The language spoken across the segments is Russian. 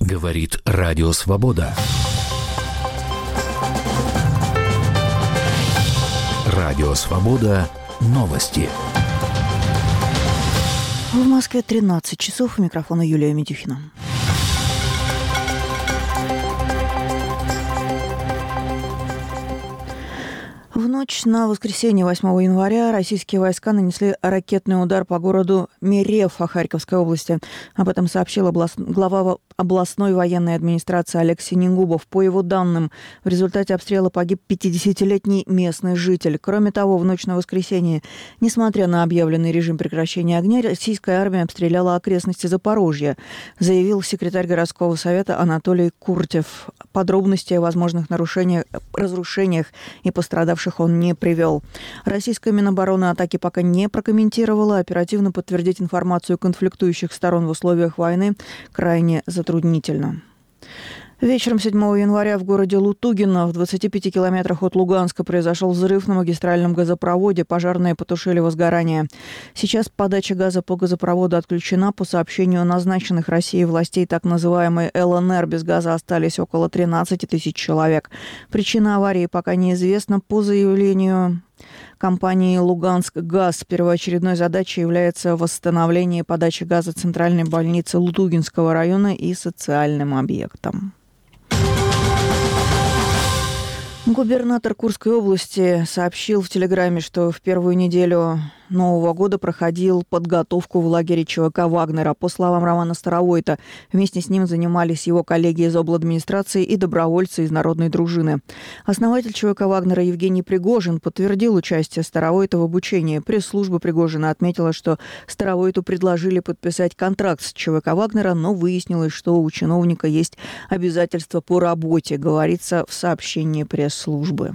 Говорит Радио Свобода. Радио Свобода. Новости. В Москве 13 часов. У микрофона Юлия Медюхина. В ночь на воскресенье 8 января российские войска нанесли ракетный удар по городу Мерев Харьковской области. Об этом сообщил глава областной военной администрации Олег Синегубов. По его данным, в результате обстрела погиб 50-летний местный житель. Кроме того, в ночь на воскресенье, несмотря на объявленный режим прекращения огня, российская армия обстреляла окрестности Запорожья, заявил секретарь городского совета Анатолий Куртев. Подробности о возможных нарушениях, разрушениях и пострадавших он не привел. Российская Минобороны атаки пока не прокомментировала. Оперативно подтвердить информацию конфликтующих сторон в условиях войны крайне затруднительно. Вечером 7 января в городе Лутугино, в 25 километрах от Луганска, произошел взрыв на магистральном газопроводе. Пожарные потушили возгорание. Сейчас подача газа по газопроводу отключена. По сообщению назначенных Россией властей, так называемой ЛНР, без газа остались около 13 тысяч человек. Причина аварии пока неизвестна. По заявлению компании «Луганск-Газ» первоочередной задачей является восстановление подачи газа центральной больницы Лутугинского района и социальным объектам. Губернатор Курской области сообщил в Телеграме, что в первую неделю Нового года проходил подготовку в лагере ЧВК «Вагнера». По словам Романа Старовойта, вместе с ним занимались его коллеги из обладминистрации и добровольцы из народной дружины. Основатель ЧВК «Вагнера» Евгений Пригожин подтвердил участие Старовойта в обучении. Пресс-служба Пригожина отметила, что Старовойту предложили подписать контракт с ЧВК «Вагнера», но выяснилось, что у чиновника есть обязательства по работе, говорится в сообщении пресс-службы.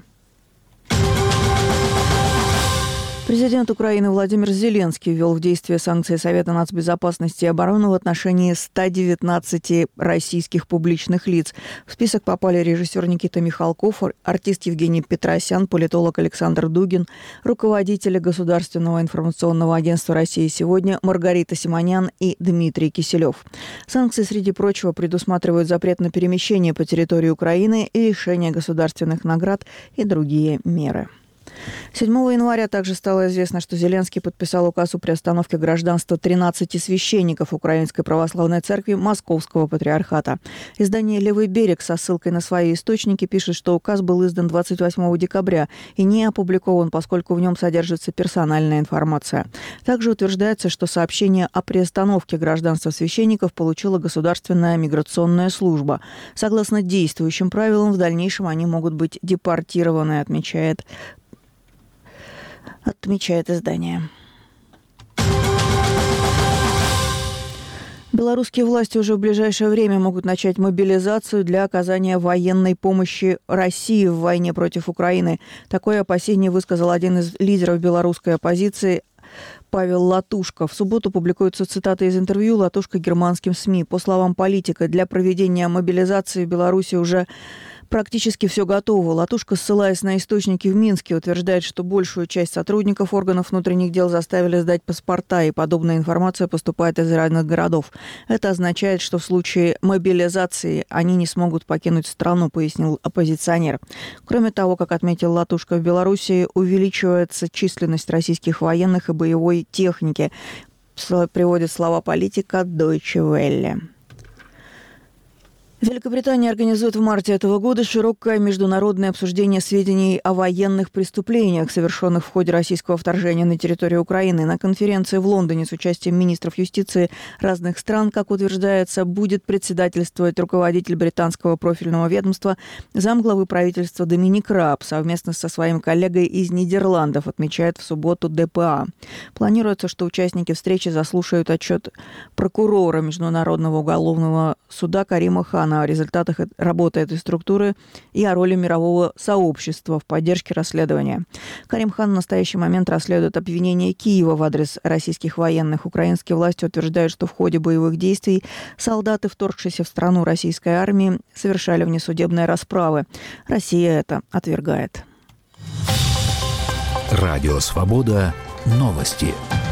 Президент Украины Владимир Зеленский ввел в действие санкции Совета нацбезопасности и обороны в отношении 119 российских публичных лиц. В список попали режиссер Никита Михалков, артист Евгений Петросян, политолог Александр Дугин, руководители Государственного информационного агентства «Россия сегодня» Маргарита Симонян и Дмитрий Киселев. Санкции, среди прочего, предусматривают запрет на перемещение по территории Украины и лишение государственных наград и другие меры. 7 января также стало известно, что Зеленский подписал указ о приостановке гражданства 13 священников Украинской Православной Церкви Московского Патриархата. Издание «Левый берег» со ссылкой на свои источники пишет, что указ был издан 28 декабря и не опубликован, поскольку в нем содержится персональная информация. Также утверждается, что сообщение о приостановке гражданства священников получила Государственная миграционная служба. Согласно действующим правилам, в дальнейшем они могут быть депортированы, отмечает издание. Белорусские власти уже в ближайшее время могут начать мобилизацию для оказания военной помощи России в войне против Украины. Такое опасение высказал один из лидеров белорусской оппозиции Павел Латушко. В субботу публикуются цитаты из интервью Латушко германским СМИ. По словам политика, для проведения мобилизации в Беларуси уже практически все готово. Латушко, ссылаясь на источники в Минске, утверждает, что большую часть сотрудников органов внутренних дел заставили сдать паспорта, и подобная информация поступает из разных городов. Это означает, что в случае мобилизации они не смогут покинуть страну, пояснил оппозиционер. Кроме того, как отметил Латушко, в Беларуси увеличивается численность российских военных и боевой техники, приводит слова политика Deutsche Welle. Великобритания организует в марте этого года широкое международное обсуждение сведений о военных преступлениях, совершенных в ходе российского вторжения на территорию Украины. На конференции в Лондоне с участием министров юстиции разных стран, как утверждается, будет председательствовать руководитель британского профильного ведомства, замглавы правительства Доминик Раб совместно со своим коллегой из Нидерландов, отмечает в субботу ДПА. Планируется, что участники встречи заслушают отчет прокурора Международного уголовного суда Карима Хана о результатах работы этой структуры и о роли мирового сообщества в поддержке расследования. Карим Хан в настоящий момент расследует обвинения Киева в адрес российских военных. Украинские власти утверждают, что в ходе боевых действий солдаты, вторгшиеся в страну российской армии, совершали внесудебные расправы. Россия это отвергает. Радио Свобода. Новости.